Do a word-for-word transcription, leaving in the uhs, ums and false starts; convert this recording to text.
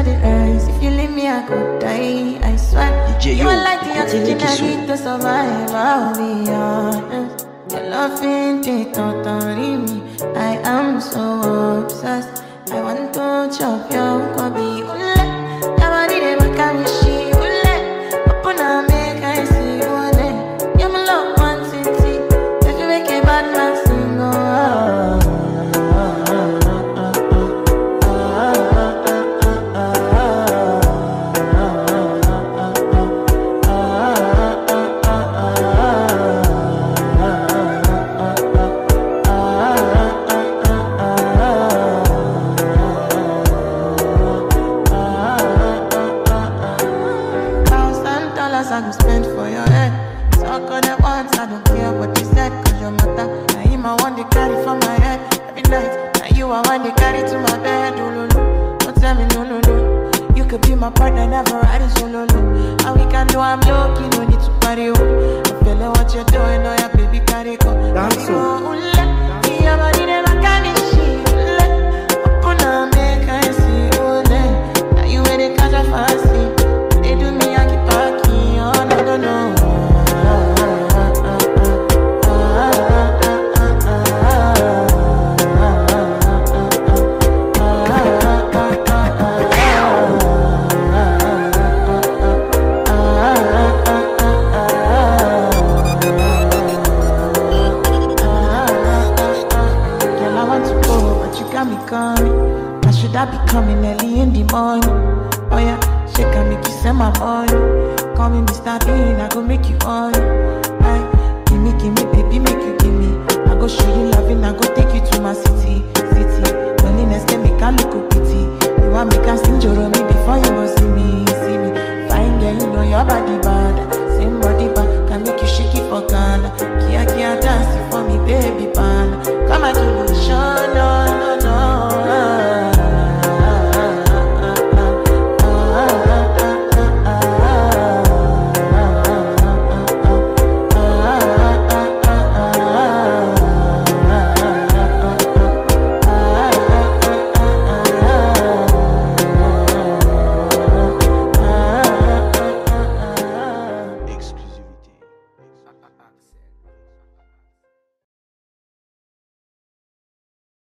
the rise. If you leave me, I could die. I swear. D J You Yo, are like the oxygen I Kisu. need to survive. I'll be honest. Your love ain't it, totally me. I am so obsessed. I want to chop your kwabi. Ule, your body never carry she. Ule, open up, make I see you. Ule, you're my love one city. If you make a bad man sing, oh. I go spend for your head. Talk on the ones, I don't care what you said. Cause your matter, now him I want to carry for my head. Every night, now you I want to carry to my bed. Oh, no, no. Don't tell me no, no, no. You could be my partner, never riding solo, no. And we can do, I'm lucky, no need to party, oh. I'm feeling what you're doing, oh yeah, baby, carry go. Dance, oh. Your body never carry shit. Open up, make I see, oh, now you ready, catch a fancy. They do me, I keep parking, oh, no, no, no. I should I be coming early in the morning? Oh yeah, shake and make you send my money. Call me Mister Bean, I go make you on. Aye, gimme, gimme, baby, make you gimme. I go show you loving, I go take you to my city, city. Loneliness can make a look pity. You want me can sing your me before you go see me, see me. Fine girl, you know your body bad. Same body bad, can make you shake it for Ghana. Kia, kia, dance for me, baby, pan. Come and do the show.